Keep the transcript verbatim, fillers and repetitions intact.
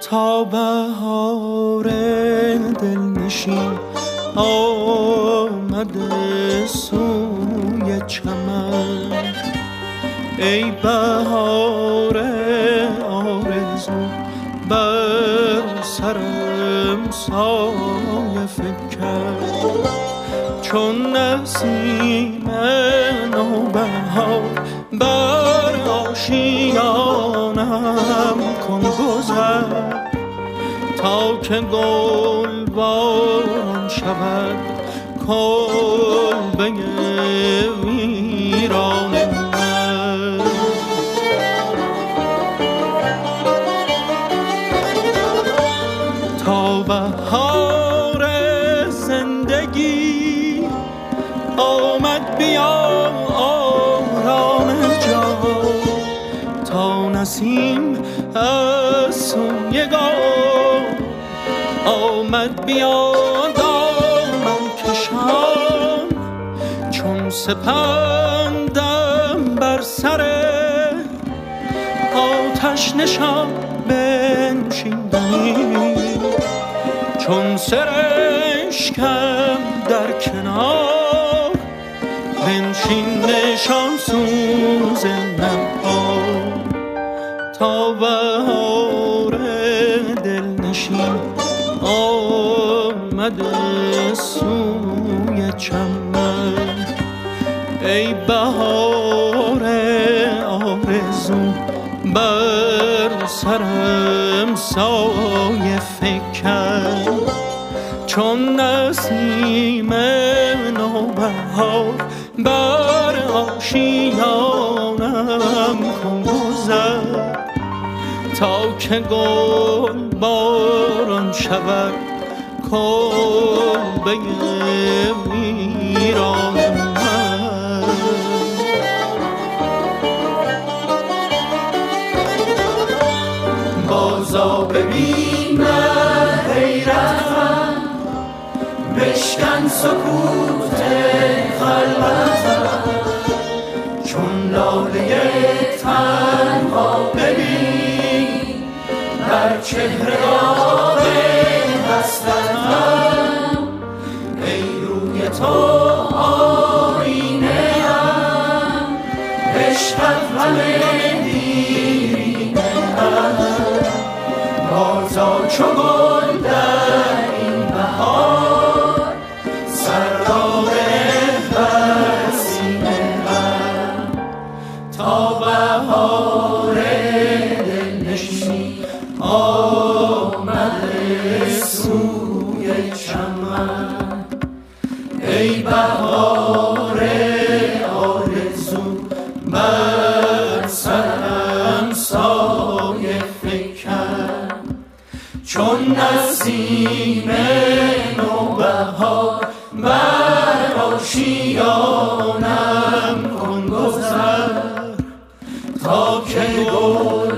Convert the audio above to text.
تا بهار دلنشین آمده سوی چمن. ای بهار آرزو بر سرم سایه فکن، چون نسیم نوبهار بر آشیانم کن گذر، تا که گل باران شود کلبه ویران من. تا بهار زندگی آمد بیا آرام جان، تا نسیم از سوی گل آمد بیا دامن کشان، چون سپندم بر سر آتش نشان بنشیندنی، چون سرشکم در کنار بنشین نشان سوز نها. تا بهار دلنشین آمده سوی چمن. ای بهار آرزو بر سرم سایه فکن، چون نسیم نوبهار بر آشیانم کن گذر، تا که گل باران شود کلبه ویران من. بازا ببین حیرتم، بشکن سکوت خلوتم، چون لاله تنها ببین بر چهره داغ حسرتم. ای روی تو آینه ام، عشقت همه دیرینه ام، بازا چو گل در این بهار سراب بر سینه ام. تا بهار دلنشین آمده سوی چمن. ای بهار آرزو بر سرم سایه فکن، چون نسیم نوبهار بر آشیانم کن گذر، تا که گل